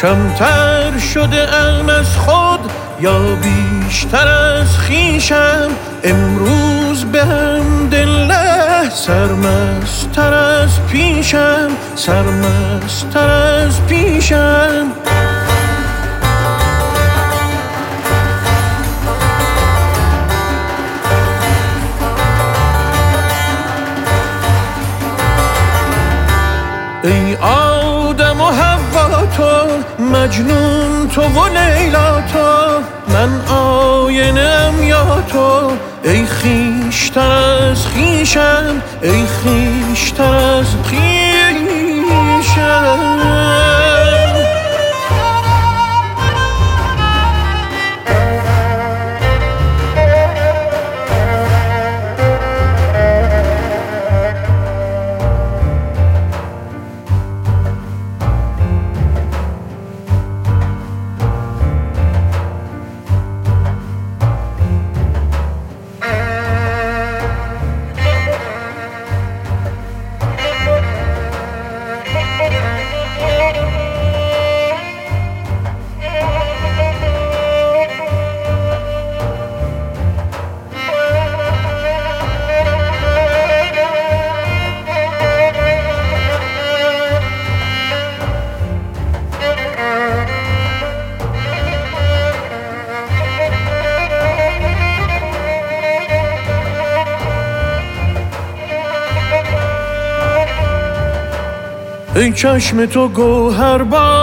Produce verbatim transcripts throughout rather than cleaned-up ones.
کمتر شده ام از خود یا بیشتر از خویشم؟ امروز به حمدالله سرمستر از پیشم، سرمستر از پیشم. ای آدم و حوا تو، مجنون تو و لیلا تو، من آینه‌ام یا تو؟ ای خویشتر از خویشم، ای خویشتر از خویشم. ای چشم تو گوهر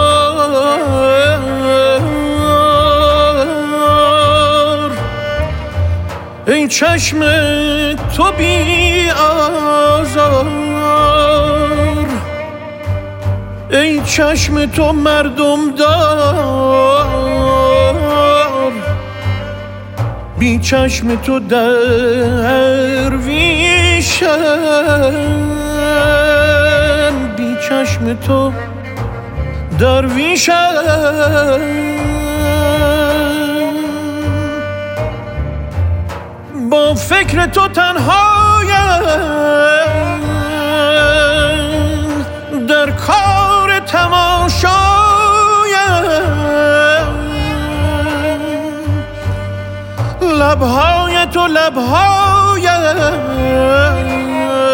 بار، ای چشم تو بی آزار، ای چشم تو مردم دار، بی چشم تو درویشم، چشم تو درویشم. با فکر تو تنهایم، در کار تماشایم، لبهای تو لبهایم،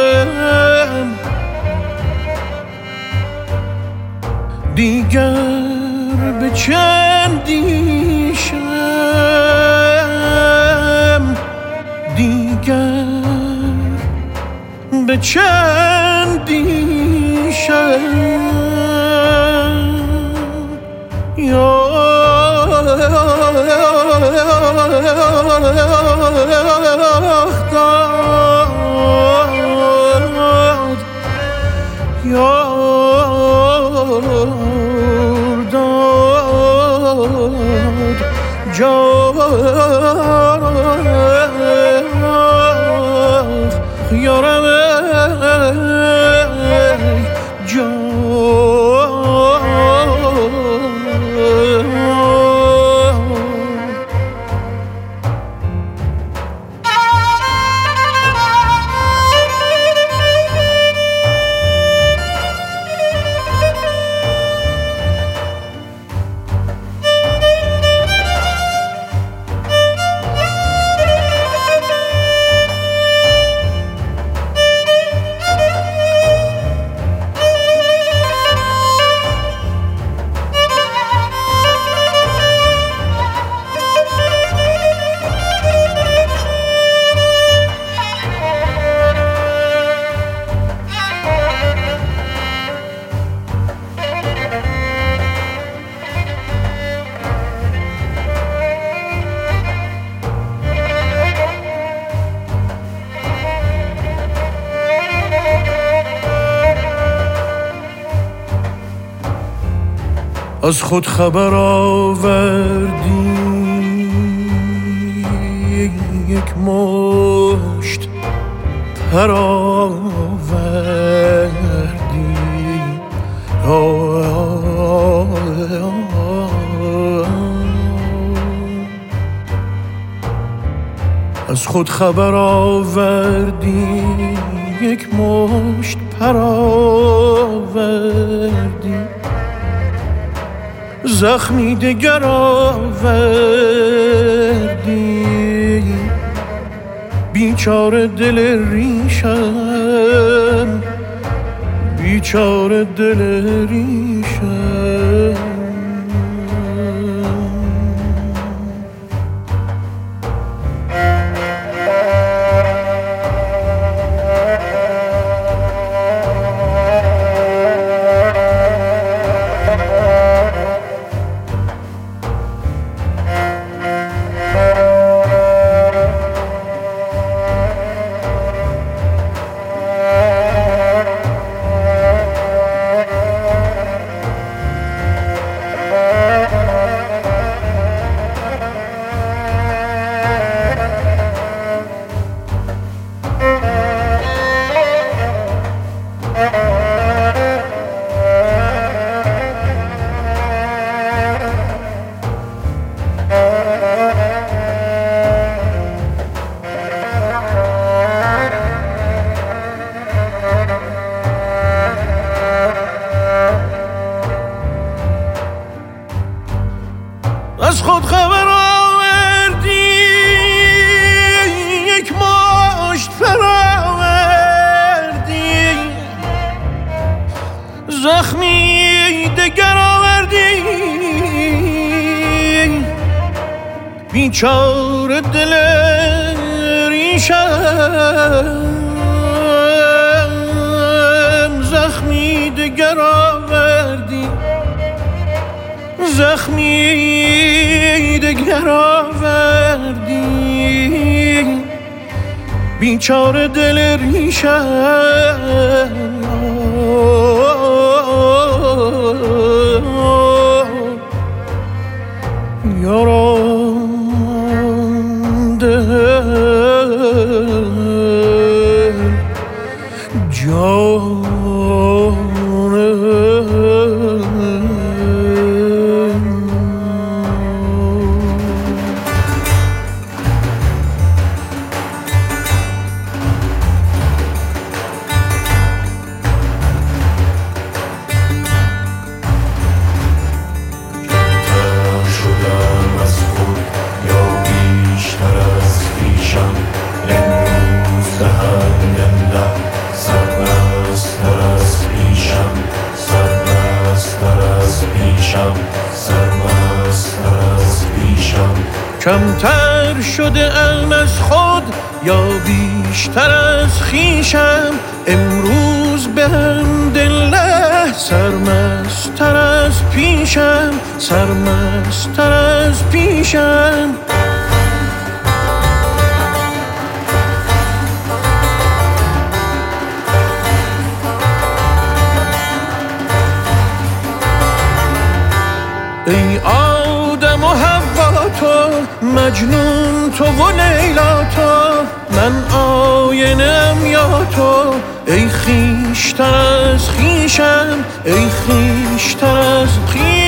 دیگر به چه اندیشم، دیگر به چه اندیشم. یا یا جان یارم جان. از خود خبر آوردی یک مشت پر آوردی، از خود خبر آوردی یک مشت پر آوردی، زخمی دگر آوردی، بیچاره دل ریشم، بیچاره دل ریشم. از خود خبر آوردی، یک مشت فراوردی، زخمی دگر آوردی، بیچاره دل ریشم، زخمی دگر آوردی، زخمی دگر آوردی، بیچاره دل ریشم. یاران دل جان کمتر شده ام از خود یا بیشتر از خویشم، امروز به حمدالله سرمستر از پیشم، سرمستر از پیشم. ای آدم و حوا تو، مجنون تو و لیلا تو، من آینم یا تو، ای خویشتر از خویشم، ای خویشتر از خویشم.